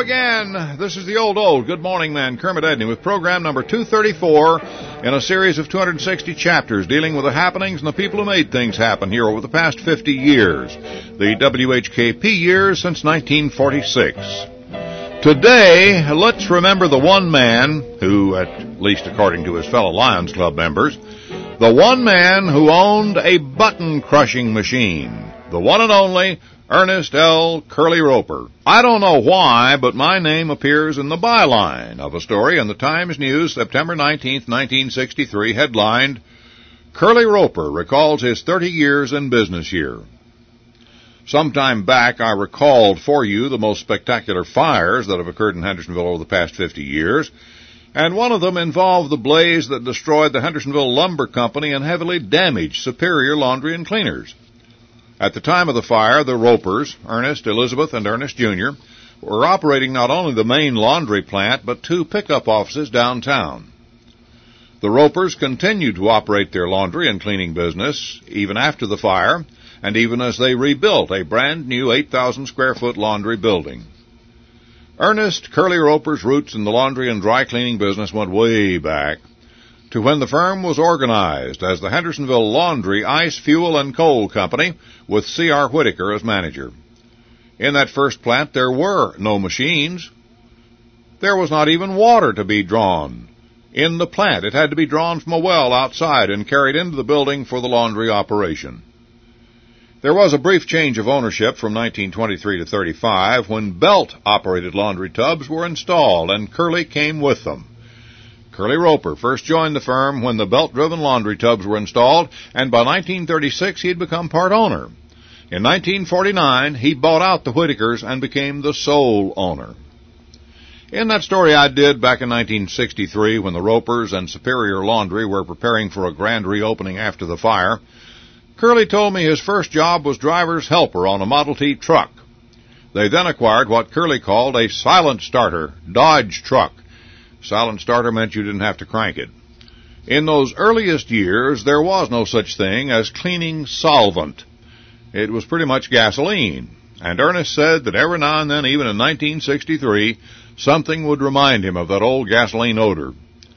again. This is the old Good Morning Man, Kermit Edney, with program number 234 in a series of 260 chapters dealing with the happenings and the people who made things happen here over the past 50 years, the WHKP years since 1946. Today, let's remember the one man who, at least according to his fellow Lions Club members, the one man who owned a button-crushing machine, the one and only Ernest L. Curly Roper. I don't know why, but my name appears in the byline of a story in the Times News, September 19, 1963, headlined, Curly Roper recalls his 30 years in business year. Sometime back, I recalled for you the most spectacular fires that have occurred in Hendersonville over the past 50 years, and one of them involved the blaze that destroyed the Hendersonville Lumber Company and heavily damaged Superior Laundry and Cleaners. At the time of the fire, the Ropers, Ernest, Elizabeth, and Ernest Jr., were operating not only the main laundry plant, but 2 pickup offices downtown. The Ropers continued to operate their laundry and cleaning business even after the fire, and even as they rebuilt a brand-new 8,000-square-foot laundry building. Ernest Curly Roper's roots in the laundry and dry cleaning business went way back to when the firm was organized as the Hendersonville Laundry, Ice, Fuel, and Coal Company, with C.R. Whitaker as manager. In that first plant, there were no machines. There was not even water to be drawn in the plant. It had to be drawn from a well outside and carried into the building for the laundry operation. There was a brief change of ownership from 1923 to 35 when belt-operated laundry tubs were installed, and Curly came with them. Curly Roper first joined the firm when the belt-driven laundry tubs were installed, and by 1936 he had become part owner. In 1949, he bought out the Whitakers and became the sole owner. In that story I did back in 1963, when the Ropers and Superior Laundry were preparing for a grand reopening after the fire, Curly told me his first job was driver's helper on a Model T truck. They then acquired what Curly called a silent starter Dodge truck. Silent starter meant you didn't have to crank it. In those earliest years, there was no such thing as cleaning solvent. It was pretty much gasoline, and Ernest said that every now and then, even in 1963, something would remind him of that old gasoline odor.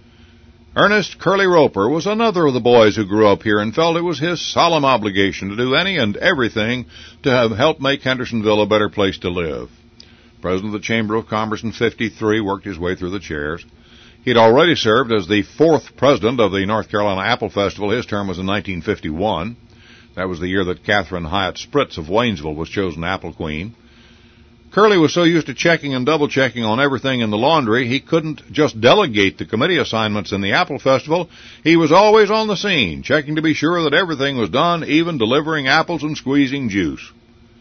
Ernest Curly Roper was another of the boys who grew up here and felt it was his solemn obligation to do any and everything to have helped make Hendersonville a better place to live. President of the Chamber of Commerce in 53, worked his way through the chairs. He'd already served as the 4th president of the North Carolina Apple Festival. His term was in 1951. That was the year that Catherine Hyatt Spritz of Waynesville was chosen Apple Queen. Curly was so used to checking and double-checking on everything in the laundry, he couldn't just delegate the committee assignments in the Apple Festival. He was always on the scene, checking to be sure that everything was done, even delivering apples and squeezing juice.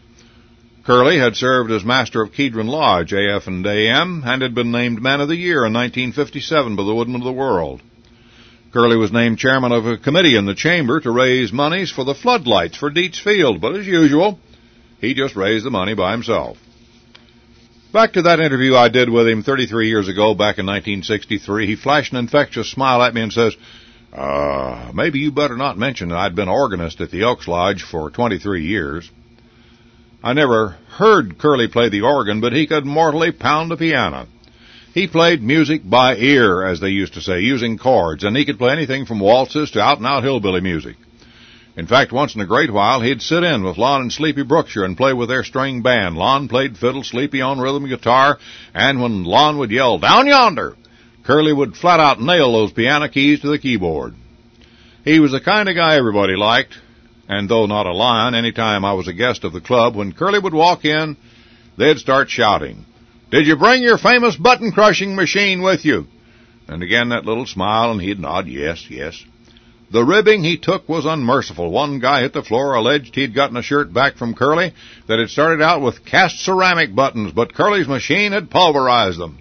Curly had served as master of Kedron Lodge, AF&AM, and had been named Man of the Year in 1957 by the Woodman of the World. Curly was named chairman of a committee in the chamber to raise monies for the floodlights for Dietz Field, but as usual, he just raised the money by himself. Back to that interview I did with him 33 years ago, back in 1963, he flashed an infectious smile at me and says, maybe you better not mention that I'd been organist at the Elks Lodge for 23 years. I never heard Curly play the organ, but he could mortally pound the piano. He played music by ear, as they used to say, using chords, and he could play anything from waltzes to out-and-out hillbilly music. In fact, once in a great while, he'd sit in with Lon and Sleepy Brookshire and play with their string band. Lon played fiddle, Sleepy on rhythm guitar, and when Lon would yell, "Down yonder!" Curly would flat-out nail those piano keys to the keyboard. He was the kind of guy everybody liked. And though not a lion, any time I was a guest of the club, when Curly would walk in, they'd start shouting, "Did you bring your famous button-crushing machine with you?" And again that little smile, and he'd nod, yes, yes. The ribbing he took was unmerciful. One guy hit the floor, alleged he'd gotten a shirt back from Curly that had started out with cast ceramic buttons, but Curly's machine had pulverized them.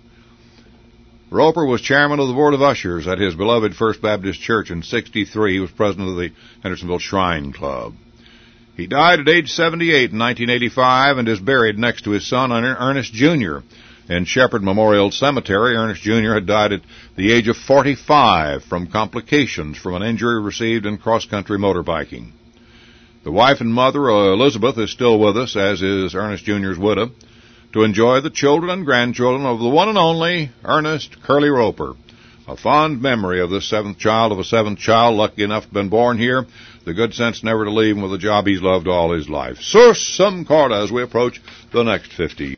Roper was chairman of the Board of Ushers at his beloved First Baptist Church in 63. He was president of the Hendersonville Shrine Club. He died at age 78 in 1985 and is buried next to his son, Ernest Jr. in Shepherd Memorial Cemetery. Ernest Jr. had died at the age of 45 from complications from an injury received in cross-country motorbiking. The wife and mother, Elizabeth, is still with us, as is Ernest Jr.'s widow. to enjoy the children and grandchildren of the one and only Ernest Curly Roper. A fond memory of this seventh child of a seventh child, lucky enough to have been born here. The good sense never to leave him with a job he's loved all his life. Sursum corda as we approach the next 50.